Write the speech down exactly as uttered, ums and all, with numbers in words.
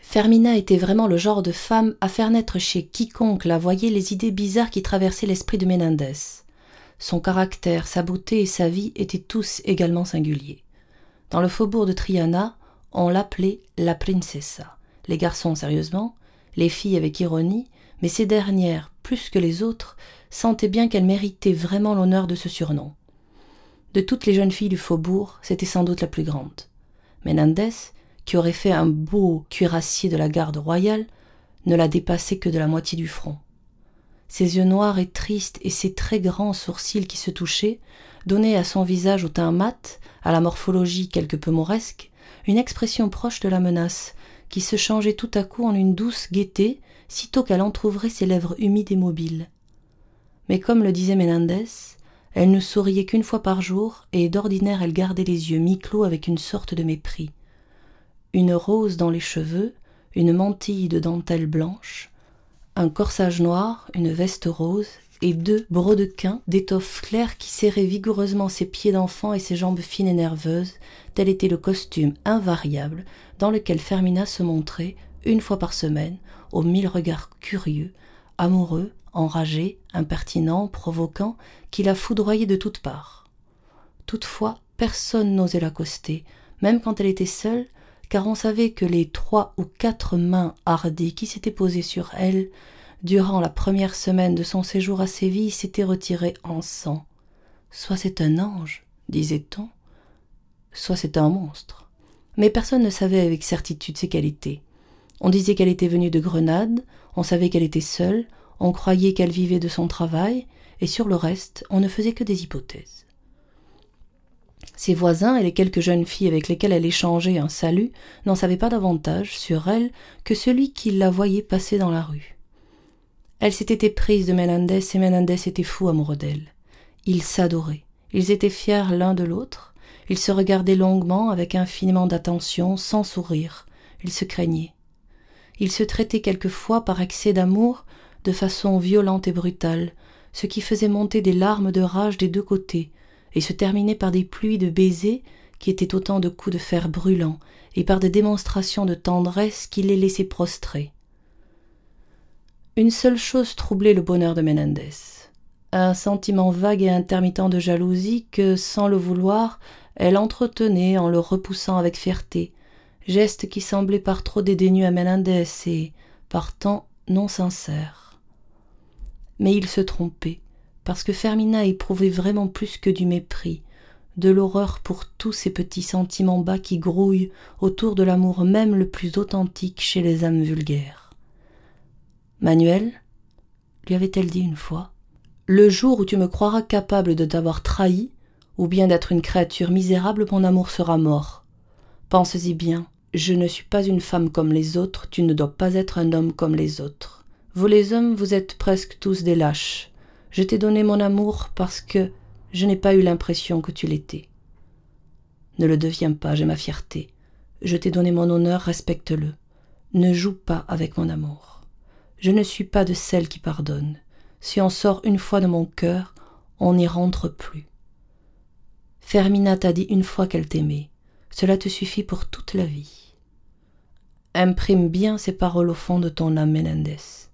Fermina était vraiment le genre de femme à faire naître chez quiconque la voyait les idées bizarres qui traversaient l'esprit de Menendez. Son caractère, sa beauté et sa vie étaient tous également singuliers. Dans le faubourg de Triana, on l'appelait la princessa. Les garçons sérieusement, les filles avec ironie, mais ces dernières, plus que les autres, sentaient bien qu'elle méritait vraiment l'honneur de ce surnom. De toutes les jeunes filles du faubourg, c'était sans doute la plus grande. Menendez, qui aurait fait un beau cuirassier de la garde royale, ne la dépassait que de la moitié du front. Ses yeux noirs et tristes et ses très grands sourcils qui se touchaient donnaient à son visage au teint mat, à la morphologie quelque peu mauresque, une expression proche de la menace, qui se changeait tout à coup en une douce gaieté, sitôt qu'elle entr'ouvrait ses lèvres humides et mobiles. Mais comme le disait Menendez, elle ne souriait qu'une fois par jour, et d'ordinaire elle gardait les yeux mi-clos avec une sorte de mépris. Une rose dans les cheveux, une mantille de dentelle blanche, un corsage noir, une veste rose, et deux brodequins d'étoffe claire qui serraient vigoureusement ses pieds d'enfant et ses jambes fines et nerveuses, tel était le costume invariable dans lequel Fermina se montrait, une fois par semaine, aux mille regards curieux, amoureux, enragés, impertinents, provoquants, qui la foudroyaient de toutes parts. Toutefois, personne n'osait l'accoster, même quand elle était seule, car on savait que les trois ou quatre mains hardies qui s'étaient posées sur elle durant la première semaine de son séjour à Séville s'étaient retirées en sang. Soit c'est un ange, disait-on, soit c'est un monstre. Mais personne ne savait avec certitude ses qualités. On disait qu'elle était venue de Grenade, on savait qu'elle était seule, on croyait qu'elle vivait de son travail, et sur le reste, on ne faisait que des hypothèses. Ses voisins et les quelques jeunes filles avec lesquelles elle échangeait un salut n'en savaient pas davantage sur elle que celui qui la voyait passer dans la rue. Elle s'était éprise de Menendez et Menendez était fou amoureux d'elle. Ils s'adoraient, ils étaient fiers l'un de l'autre, ils se regardaient longuement avec infiniment d'attention, sans sourire, ils se craignaient. Ils se traitaient quelquefois par excès d'amour de façon violente et brutale, ce qui faisait monter des larmes de rage des deux côtés, et se terminait par des pluies de baisers qui étaient autant de coups de fer brûlants et par des démonstrations de tendresse qui les laissaient prostrés. Une seule chose troublait le bonheur de Menendez, un sentiment vague et intermittent de jalousie que, sans le vouloir, elle entretenait en le repoussant avec fierté, geste qui semblait par trop dédaigneux à Menendez et, partant, non sincère. Mais il se trompait, parce que Fermina éprouvait vraiment plus que du mépris, de l'horreur pour tous ces petits sentiments bas qui grouillent autour de l'amour même le plus authentique chez les âmes vulgaires. Manuel, lui avait-elle dit une fois, le jour où tu me croiras capable de t'avoir trahi, ou bien d'être une créature misérable, mon amour sera mort. Pense-y bien, je ne suis pas une femme comme les autres, tu ne dois pas être un homme comme les autres. Vous les hommes, vous êtes presque tous des lâches. Je t'ai donné mon amour parce que je n'ai pas eu l'impression que tu l'étais. Ne le deviens pas, j'ai ma fierté. Je t'ai donné mon honneur, respecte-le. Ne joue pas avec mon amour. Je ne suis pas de celles qui pardonnent. Si on sort une fois de mon cœur, on n'y rentre plus. Fermina t'a dit une fois qu'elle t'aimait. Cela te suffit pour toute la vie. Imprime bien ces paroles au fond de ton âme, Menendez.